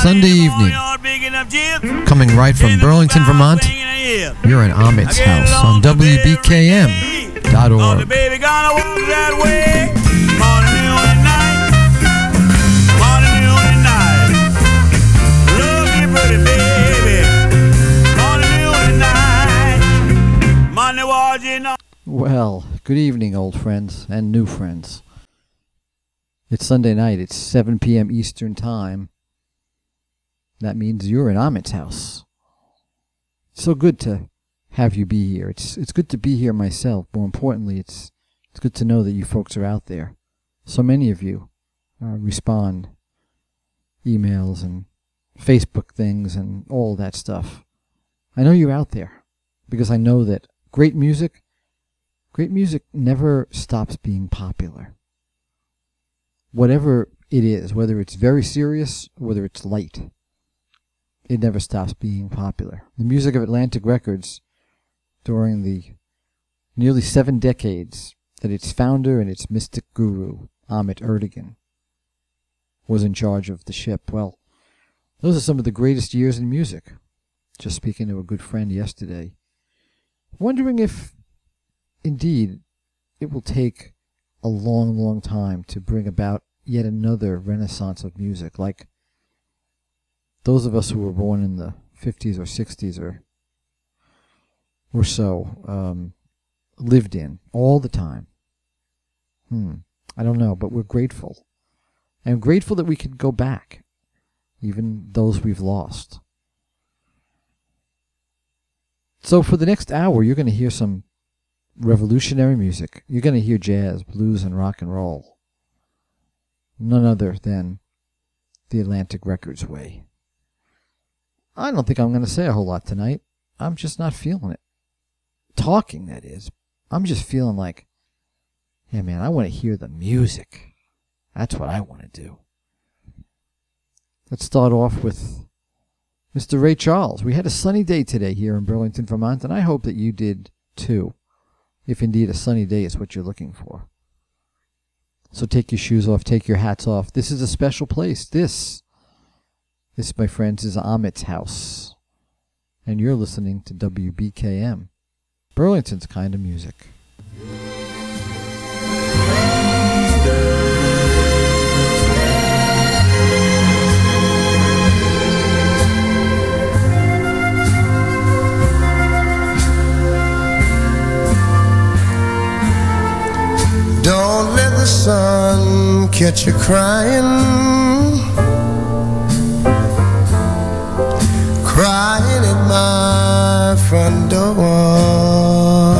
Sunday evening. Coming right from Burlington, Vermont, you're in Amit's house on WBKM.org. Baby, gonna walk that way. Morning, noon, and night. Morning, noon, and night. Love me pretty, baby. Morning, noon, and night. Money was enough. Well, good evening, old friends and new friends. It's Sunday night. It's 7 p.m. Eastern Time. That means you're in Amit's house. It's so good to have you be here. It's good to be here myself. More importantly, it's good to know that you folks are out there. So many of you respond, emails and Facebook things and all that stuff. I know you're out there because I know that great music never stops being popular. Whatever it is, whether it's very serious, whether it's light, it never stops being popular. The music of Atlantic Records during the nearly 7 decades that its founder and its mystic guru, Ahmet Ertegun, was in charge of the ship. Well, those are some of the greatest years in music. Just speaking to a good friend yesterday, wondering if, indeed, it will take a long, long time to bring about yet another renaissance of music, like those of us who were born in the 50s or 60s or so lived in all the time. I don't know, but we're grateful. I'm grateful that we can go back, even those we've lost. So for the next hour, you're going to hear some revolutionary music. You're going to hear jazz, blues, and rock and roll. None other than the Atlantic Records way. I don't think I'm going to say a whole lot tonight. I'm just not feeling it. Talking, that is. I'm just feeling like, yeah, man, I want to hear the music. That's what I want to do. Let's start off with Mr. Ray Charles. We had a sunny day today here in Burlington, Vermont, and I hope that you did too, if indeed a sunny day is what you're looking for. So take your shoes off, take your hats off. This is a special place. This, my friends, is Amit's house. And you're listening to WBKM, Burlington's kind of music. Don't let the sun catch you crying, crying at my front door.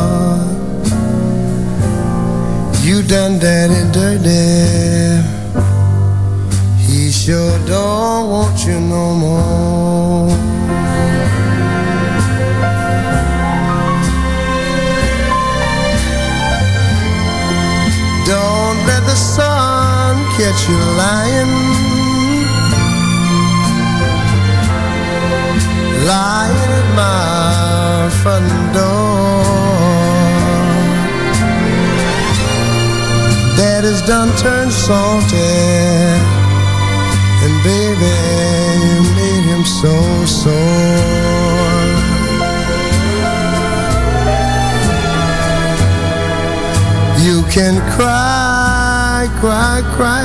You done daddy dirty, he sure don't want you no more. Don't let the sun catch you lying, lying at my front door. Daddy's done turned salty, and baby, you made him so sore. You can cry, cry, cry.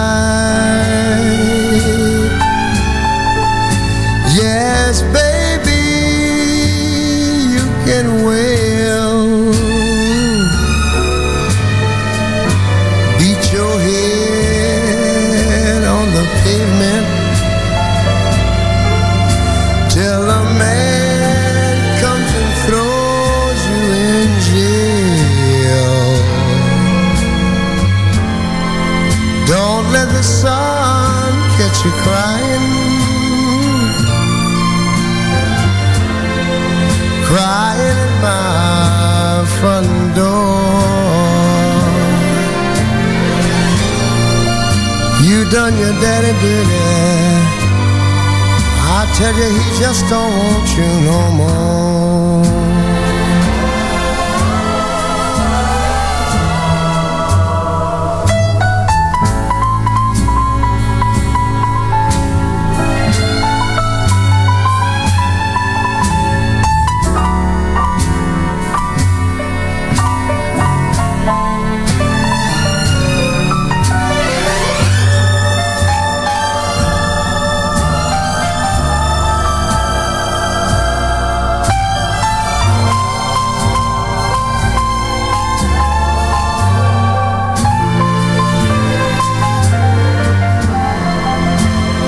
Yes, baby, you can wail. Beat your head on the pavement till a man comes and throws you in jail. Don't let the sun catch you crying, crying at my front door. You done your daddy dirty, I tell you he just don't want you no more.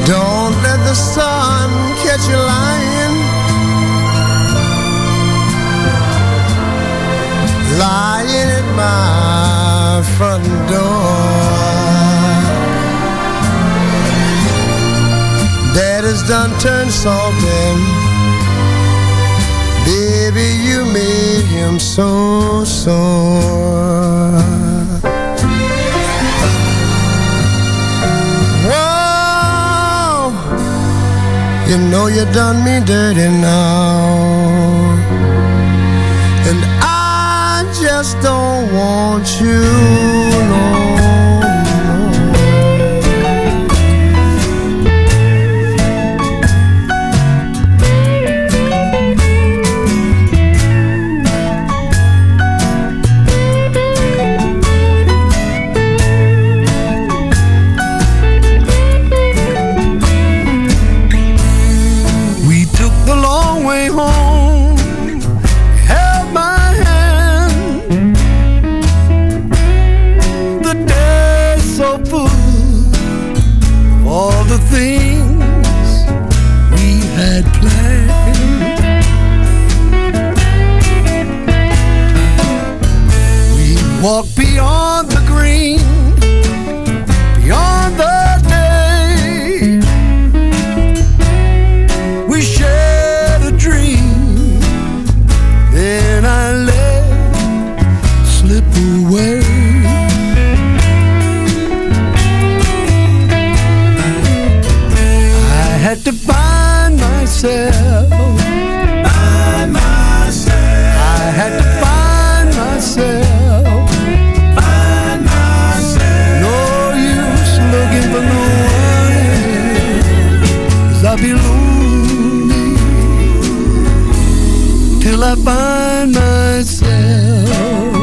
Don't let the sun catch you lying, lying at my front door. Daddy's done turned salty. Baby, you made him so sore. Whoa, you know you done me dirty now, and I just don't want you no more. Walk beyond the green, beyond the day. We shared a dream, then I let slip away. I had to find myself, find myself. I had to find myself. I'll be lonely till I find myself.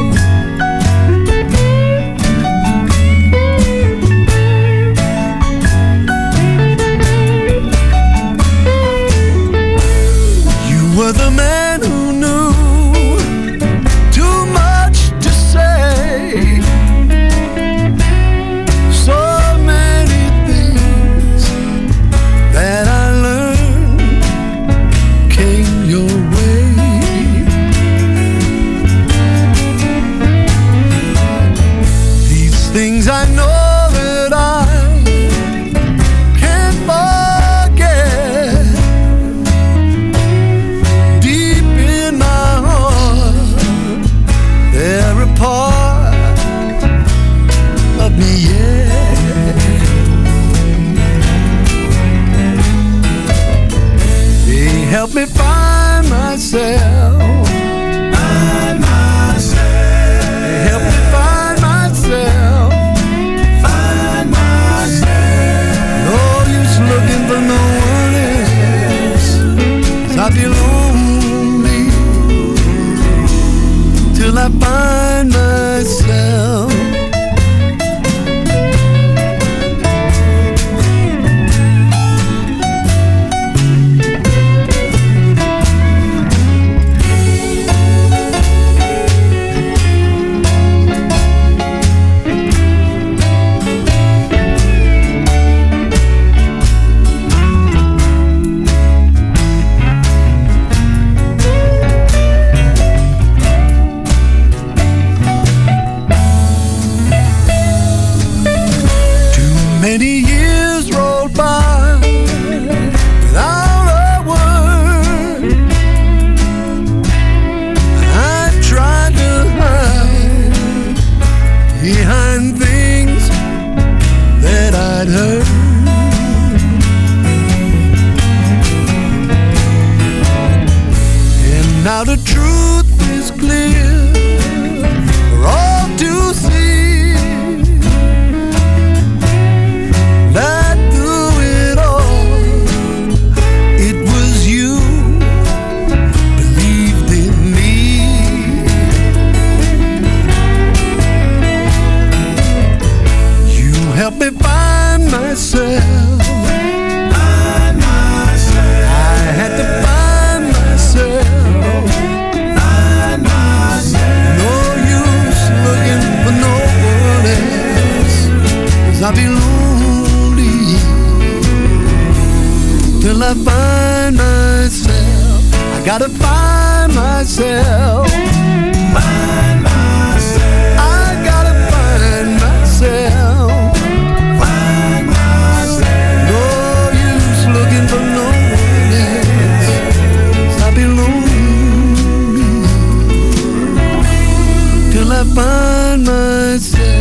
You were the man who knew too much to say. So many things that I things I know that I can't forget. Deep in my heart, they're a part of me yet. They help me find myself, find myself. They help me find myself. For no one else, I'll be lonely till I find myself. Many years rolled by without a word. I tried to hide behind things that I'd heard. And now the truth is clear for all to see. That through it all, it was you believed in me. You helped me find myself, find myself. I had to find myself. till I find myself. I gotta find myself. Find myself. I gotta find myself. Find myself. No use looking for no one else. I'll be lonely till I find myself.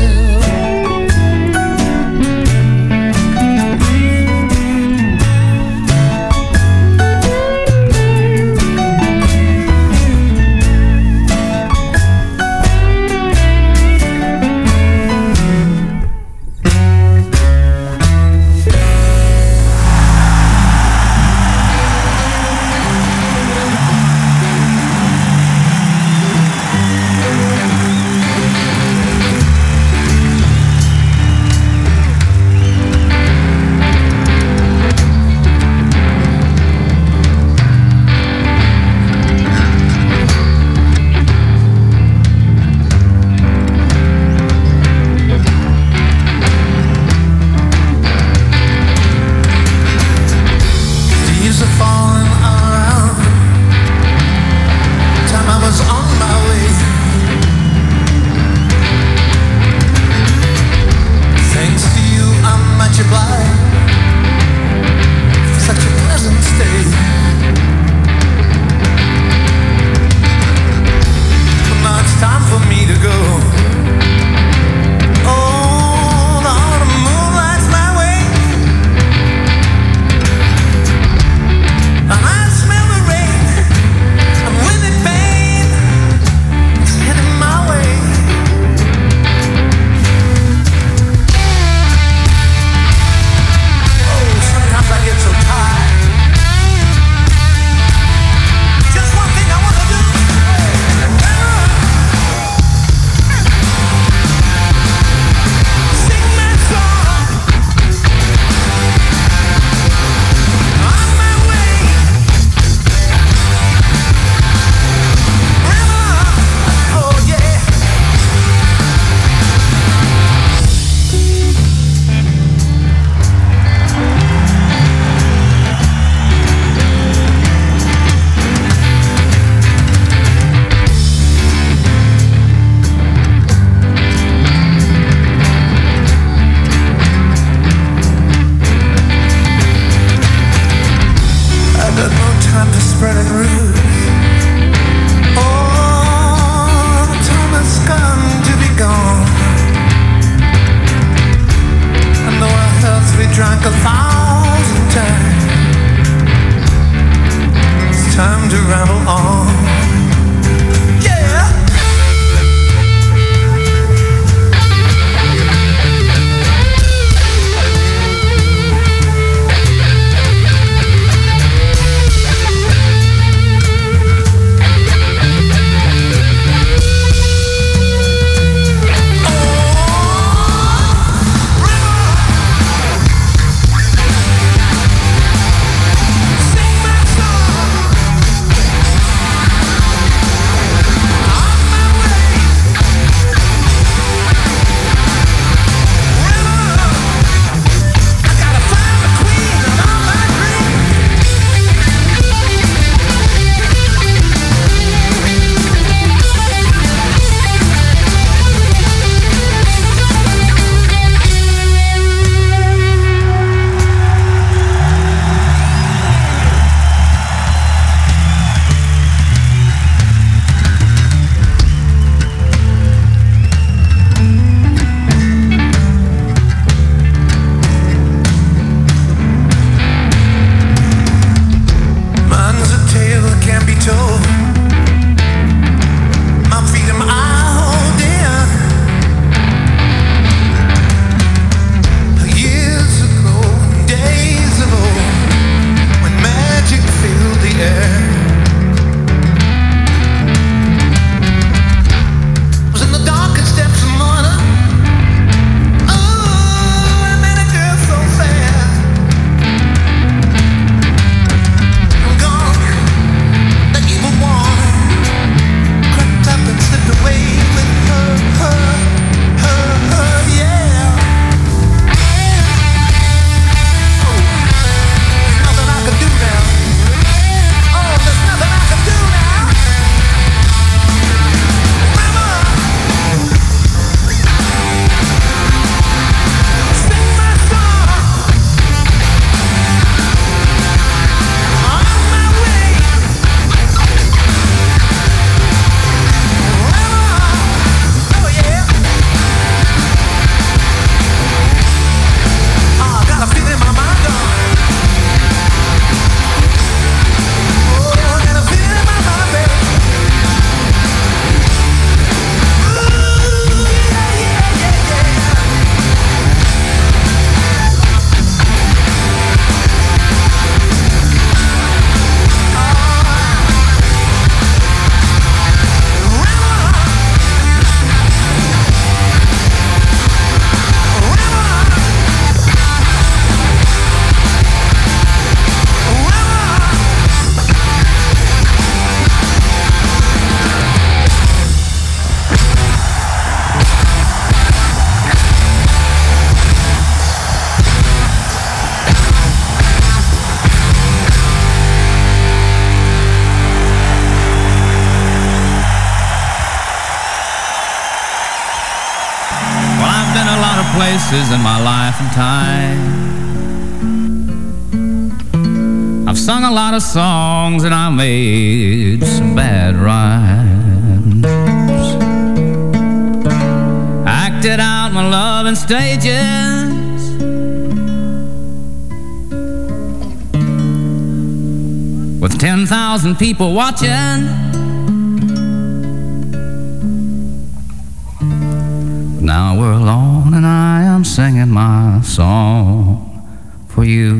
places in my life and time. I've sung a lot of songs and I made some bad rhymes. Acted out my love in stages. With 10,000 people watching. Now we're alone and I am singing my song for you.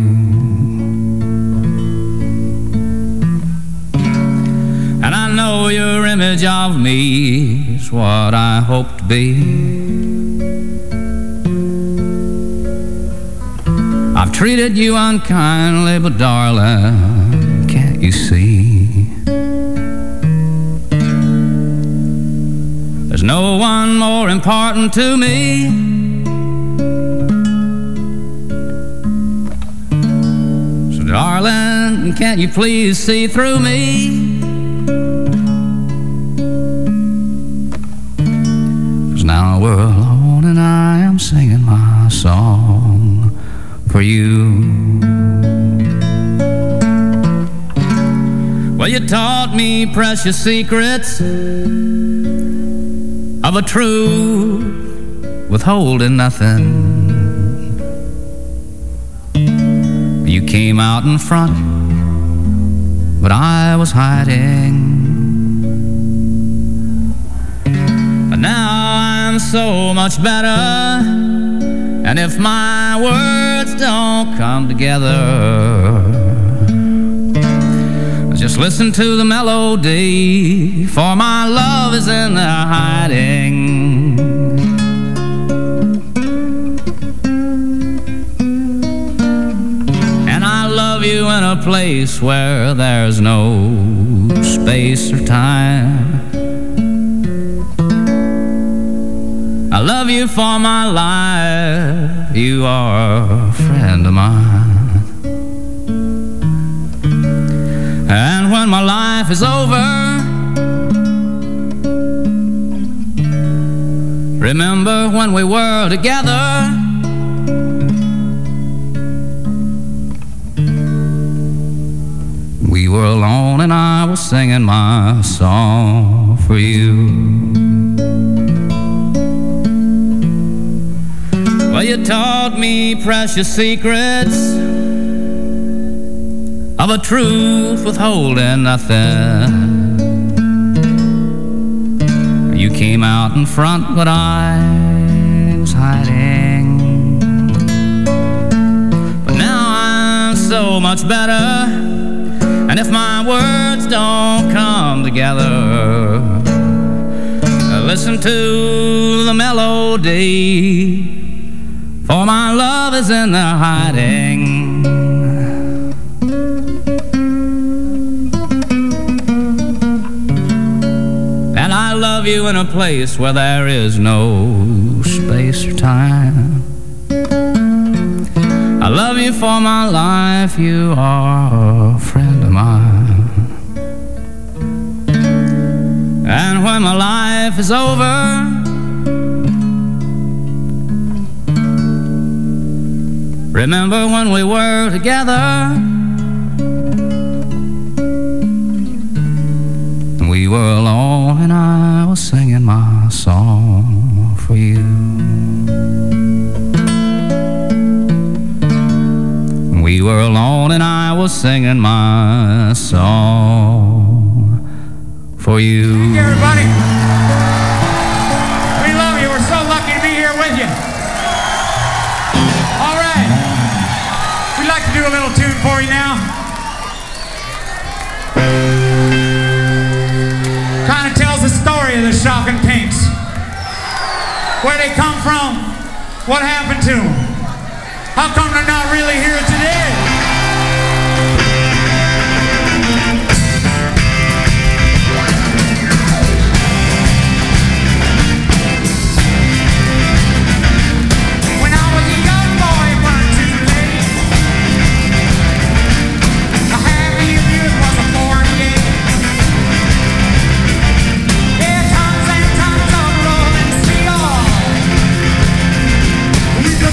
And I know your image of me is what I hope to be. I've treated you unkindly, but darling, can't you see? There's no one more important to me. So darling, can't you please see through me? 'Cause now we're alone and I am singing my song for you. Well, you taught me precious secrets of a truth withholding nothing. You came out in front, but I was hiding. But now I'm so much better, and if my words don't come together, just listen to the melody, for my love is in there hiding. And I love you in a place where there's no space or time. I love you for my life, you are a friend of mine. And when my life is over, remember when we were together. We were alone and I was singing my song for you. Well, you taught me precious secrets of a truth withholding nothing. You came out in front, but I was hiding. But now I'm so much better, and if my words don't come together, listen to the melody, for my love is in there hiding. I love you in a place where there is no space or time. I love you for my life, you are a friend of mine. And when my life is over, remember when we were together. We were alone and I was singing my song for you. We were alone and I was singing my song for you. Thank you, everybody. We love you. We're so lucky to be here with you. All right. We'd like to do a little tune for you now. Kind of tells the story of the Shocking Pinks. Where they come from, what happened to them. How come they're not really here today? When I was a young boy, it weren't too late. A happy youth was a foreign gate. Yeah, tons and tons of rolling steel. We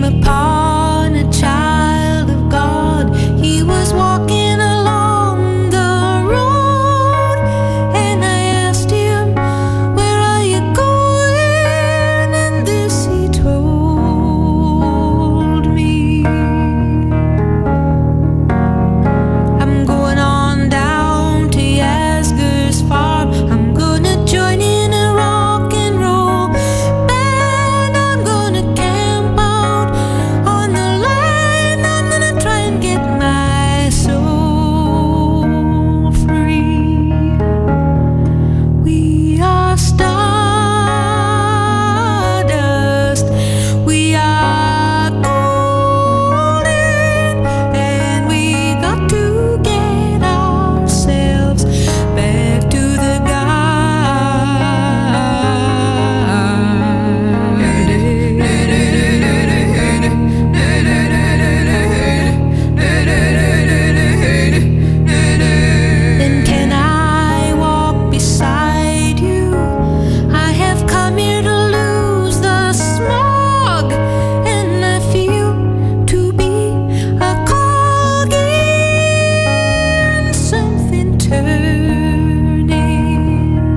came upon a child of God. He was walking along the road, and I asked him, "Where are you going?" And this he told me: "I'm going on down to Yasgur's farm. I'm gonna join in a rock and roll band. I'm gonna camp out on the line. I'm gonna try and get my soul free. We are stardust. We are golden, and we got to get ourselves back to the Then can I walk beside you? I have come here to lose the smog, and I feel to be a cog in something turning.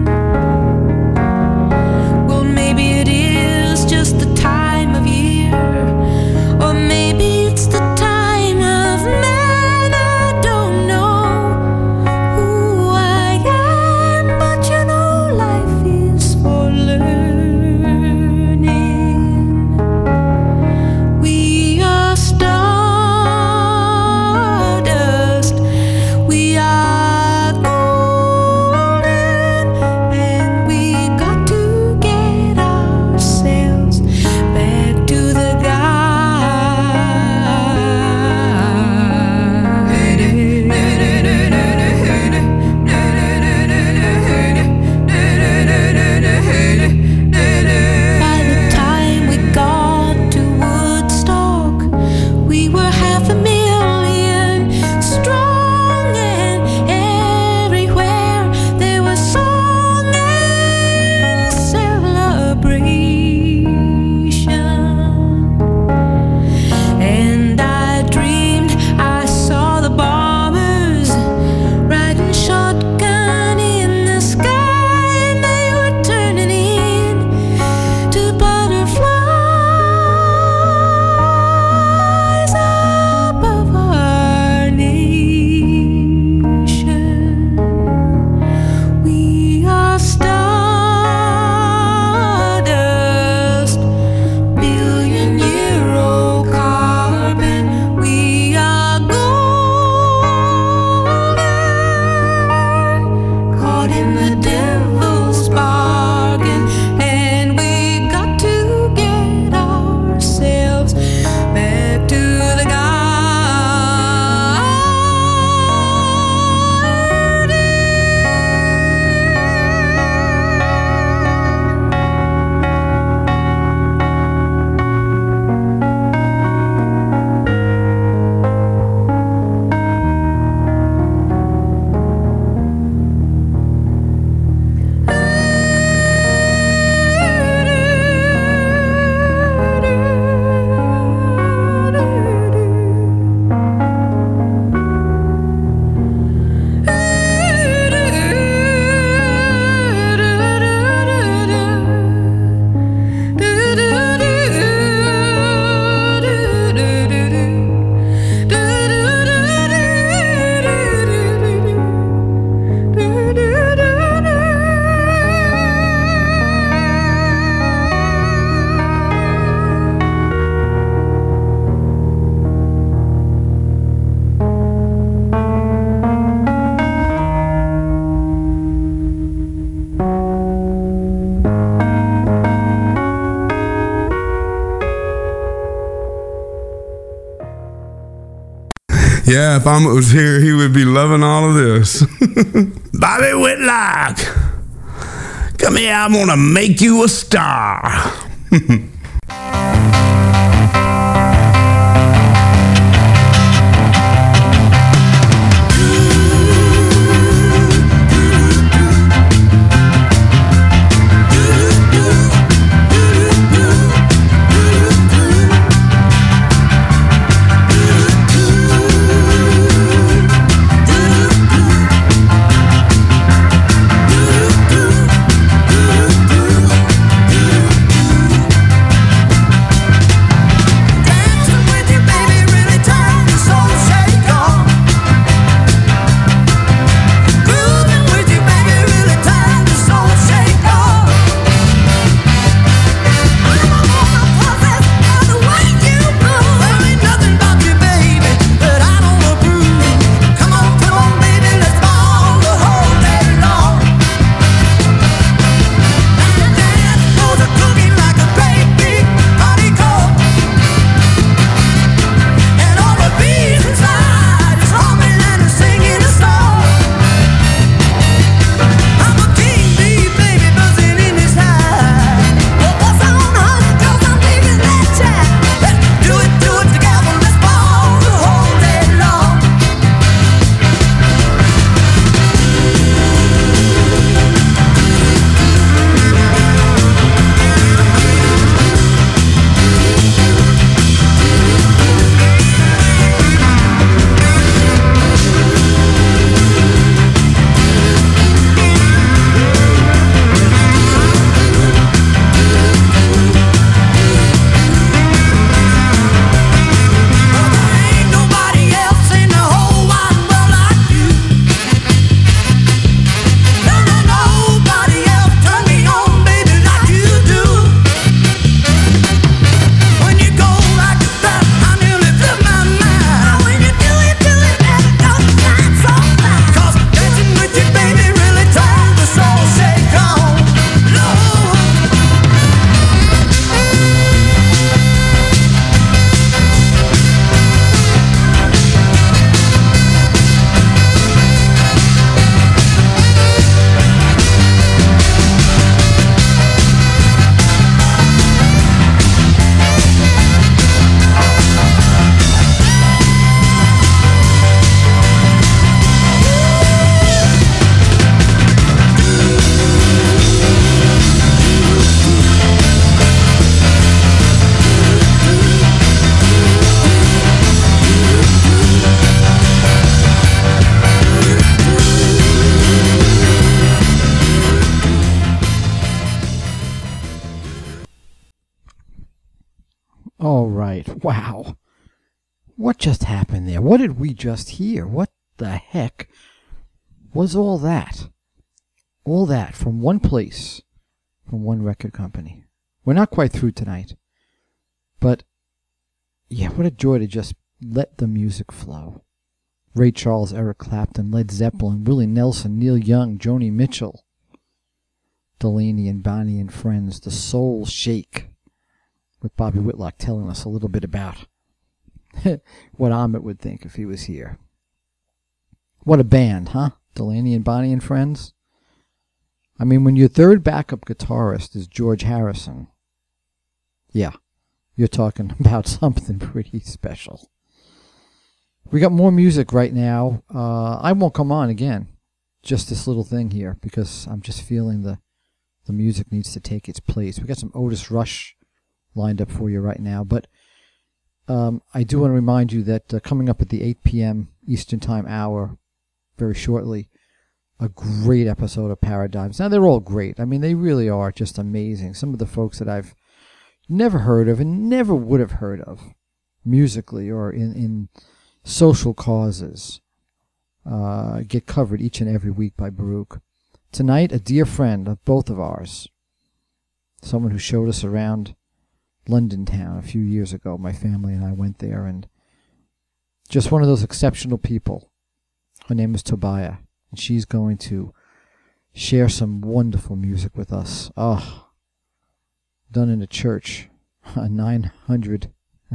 Well, maybe it is just the time of year, or maybe it's the time of man. I don't know who I am, but you know life is for learning. We are stardust. We are golden, and we got to get ourselves back to the By the time we got to Woodstock, we were 500,000 strong, and everywhere there was song and celebration. And I dreamed I saw the bombers riding shotgun in the sky, and they were turning in to butterflies above our nation. We are stardust, billion-year-old carbon. We are golden, caught in the devil's bargain, and we got to get ourselves back to the Yeah, if Ahmet was here, he would be loving all of this. Bobby Whitlock, come here, I'm gonna make you a star. right. Wow. What just happened there? What did we just hear? What the heck was all that? All that from one place, from one record company. We're not quite through tonight. But, yeah, what a joy to just let the music flow. Ray Charles, Eric Clapton, Led Zeppelin, Willie Nelson, Neil Young, Joni Mitchell, Delaney and Bonnie and Friends, The Soul Shake, with Bobby Whitlock telling us a little bit about what Ahmet would think if he was here. What a band, huh? Delaney and Bonnie and Friends? I mean, when your third backup guitarist is George Harrison, yeah, you're talking about something pretty special. We got more music right now. I won't come on again. Just this little thing here, because I'm just feeling the music needs to take its place. We got some Otis Rush lined up for you right now, but I do want to remind you that coming up at the 8 p.m. Eastern Time hour, very shortly, a great episode of Paradigms. Now, they're all great. I mean, they really are just amazing. Some of the folks that I've never heard of and never would have heard of musically or in social causes get covered each and every week by Baruch. Tonight, a dear friend of both of ours, someone who showed us around London town a few years ago. My family and I went there, and just one of those exceptional people. Her name is Tobiah, and she's going to share some wonderful music with us. Oh, done in a church, a 900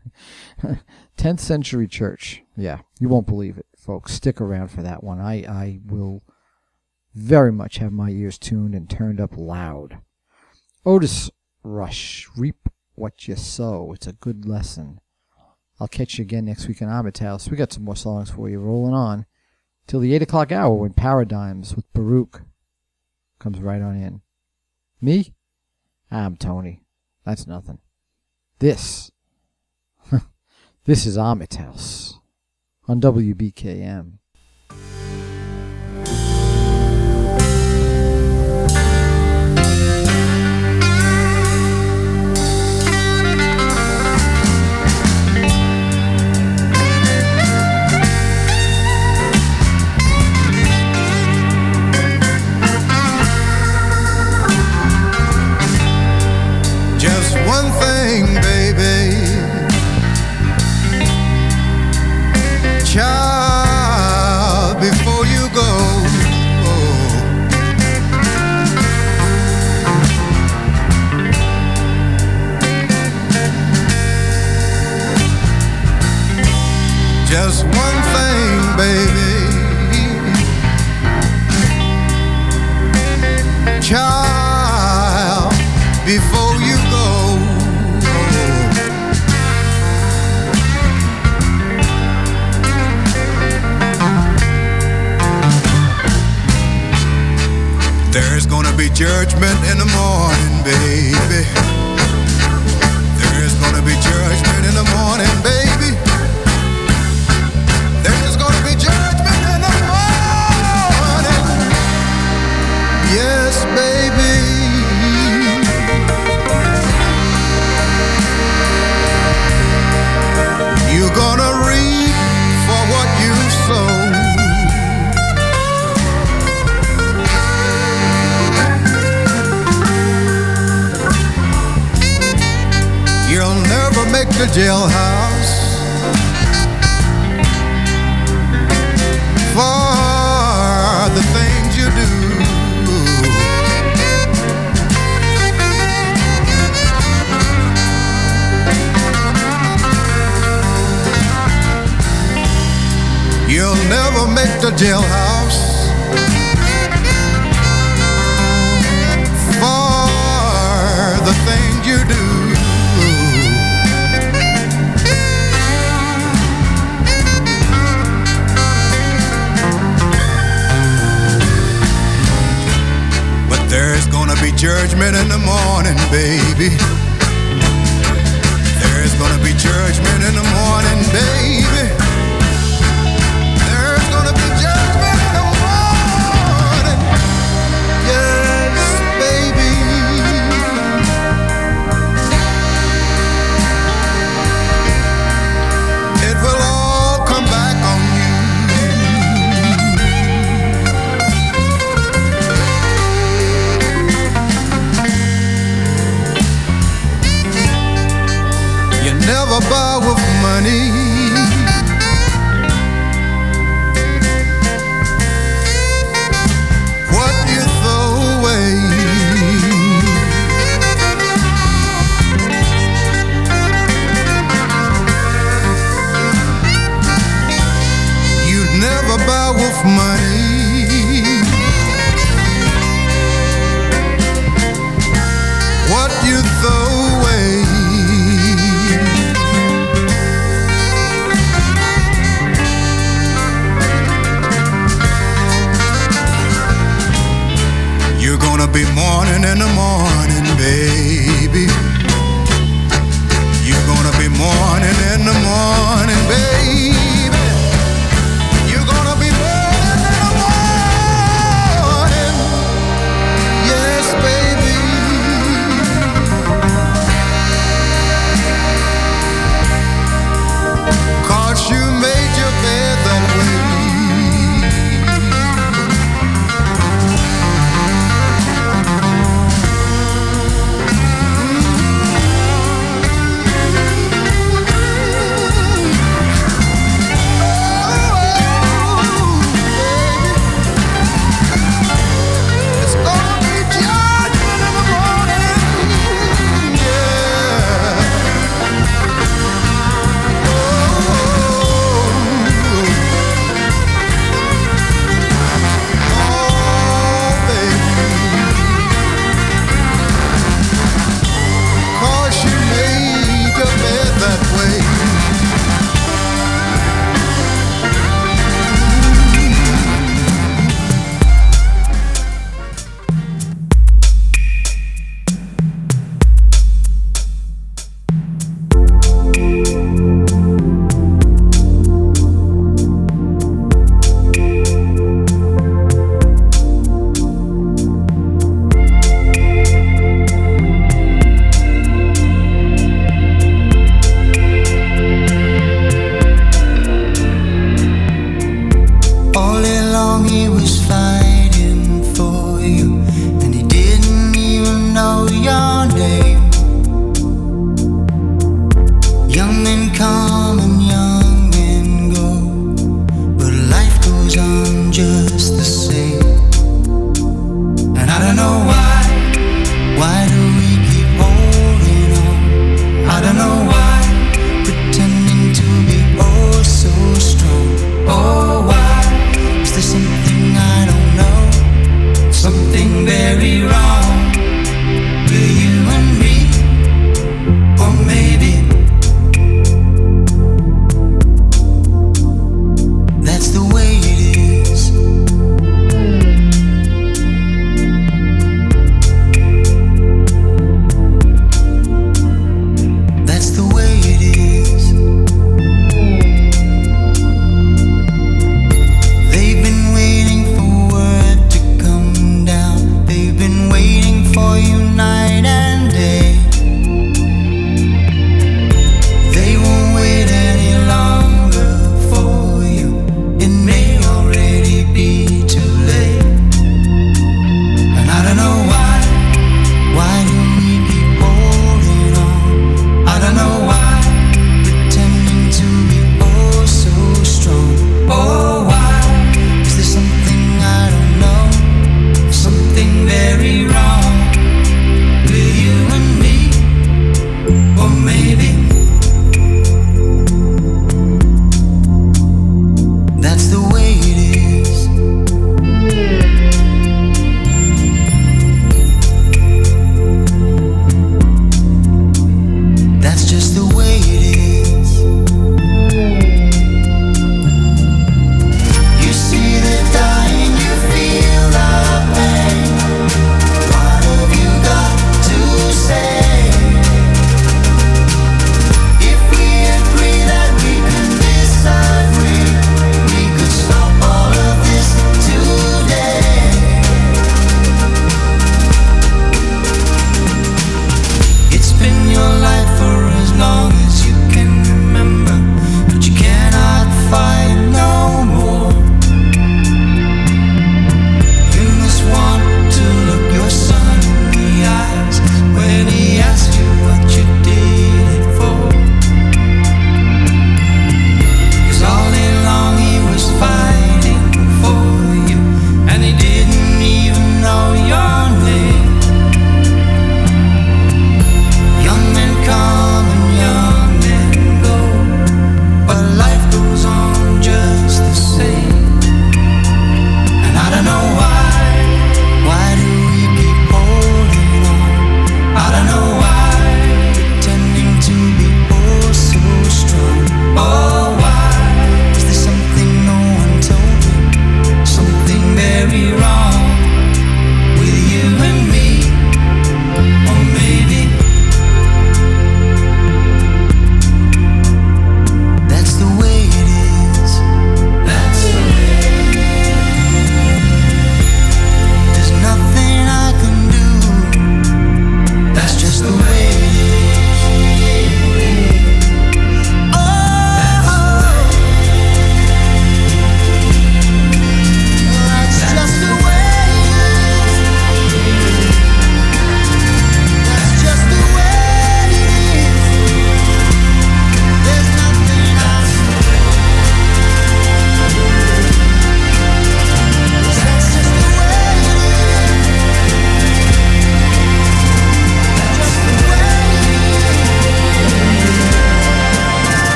10th century church. Yeah, you won't believe it, folks. Stick around for that one. I will very much have my ears tuned and turned up loud. Otis Rush, Reap What You Sow. It's a good lesson. I'll catch you again next week in Ahmet House. We got some more songs for you rolling on till the 8 o'clock hour when Paradigms with Baruch comes right on in. Me? I'm Tony. That's nothing. This is Ahmet House on WBKM. Just one thing, baby. Child, before you go, just one thing, baby. Child, before you go. There's gonna be judgment in the morning, baby. There's gonna be judgment in the morning, baby. There's gonna be judgment in the morning. Yes, baby. You're gonna reap for what you sow. You'll never make the jailhouse for the things you do. You'll never make the jailhouse for the things you do. There's gonna be judgment in the morning, baby. There's gonna be judgment in the morning, baby. There's gonna be judgment in the morning. Yes, baby. with money. What you throw away. You'd never buy with money. What you throw away. You're gonna be mourning in the morning, baby. You're gonna be mourning in the morning, baby. You're gonna be mourning in the morning. Yes, baby. Cause you made your bed that way.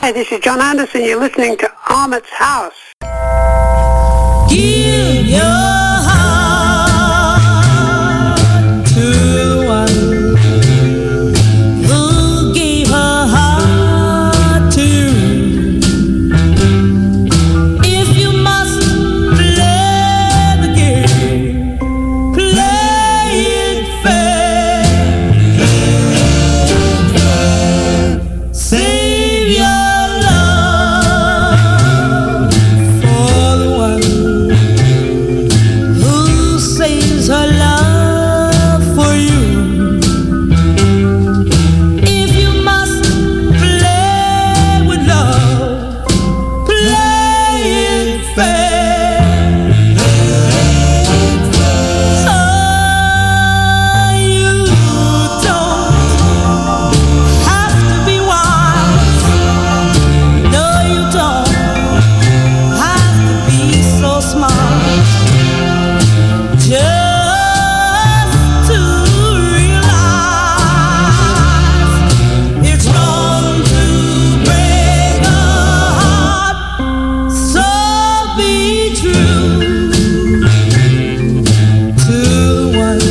Hi, this is John Anderson. You're listening to Ahmet's House. Give your heart to the one who gave her heart to you. If you must play the game, play it fair. Save your love for the one who saves her love for you. If you must play with love, play it fair. You don't have to be wise. No, you don't have to be so smart. Just to realize it's wrong to break a heart. So be true to the one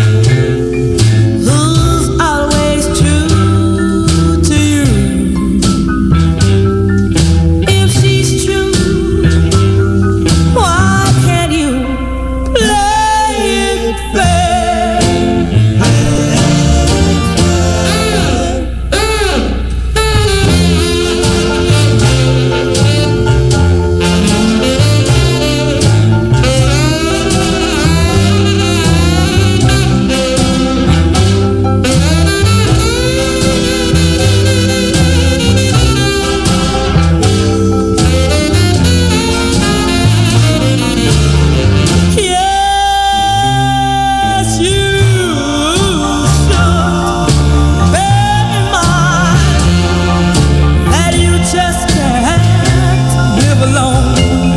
who's always true to you. If she's true, why can't you play it fair? Yes, you should bear in mind that you just can't live alone.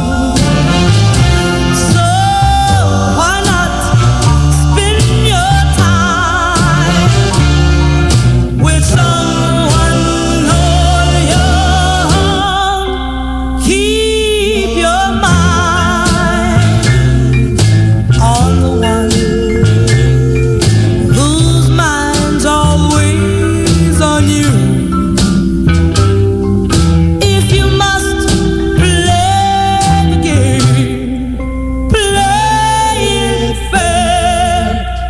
So why not spend your time with someone whole young? Keep your mind on the one whose mind's always on you. If you must play the game, play it fair.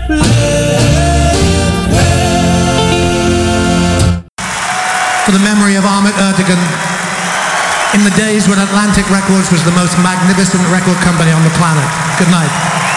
For the memory of Ahmet Ertegun, in the days when Atlantic Records was the most magnificent record company on the planet. Good night.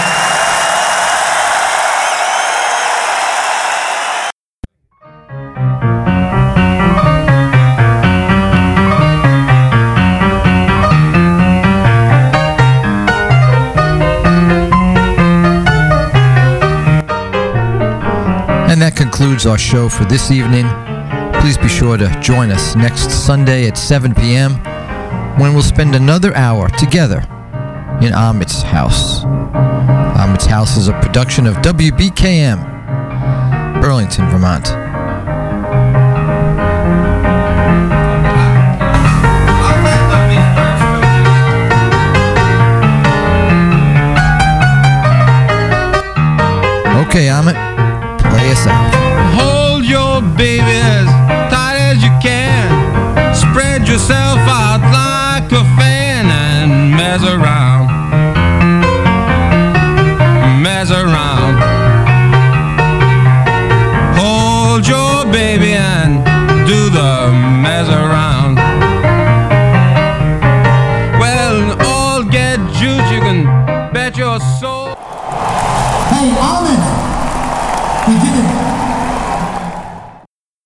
And that concludes our show for this evening. Please be sure to join us next Sunday at 7 p.m. when we'll spend another hour together in Ahmet's House. Ahmet's House is a production of WBKM, Burlington, Vermont. Okay, Ahmet, play us out. Hold your baby as tight as you can. Spread yourself out like a fan and mess around. Mess around. Hold your baby and do the mess around. Well, all get juice, you can bet your soul. Hey, Ahmet! We did it.